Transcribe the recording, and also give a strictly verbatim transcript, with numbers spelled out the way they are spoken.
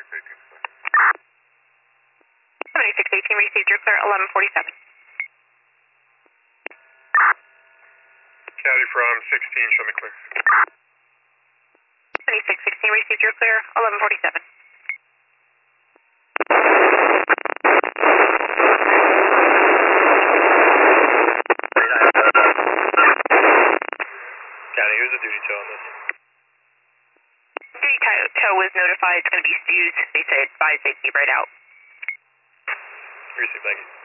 seventy-six eighteen received, you're clear, eleven forty-seven. Caddy from sixteen, show me clear. seventy-six sixteen received, you're clear, eleven forty-seven. Caddy, who's the duty tow on this? Duty tow, tow was notified, it's going to be Stu's. They said, advise they keep right out. Received, thank you.